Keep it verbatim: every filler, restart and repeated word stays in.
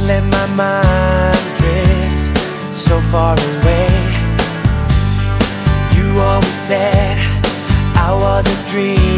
let my mind drift so far away. You always said I was a dream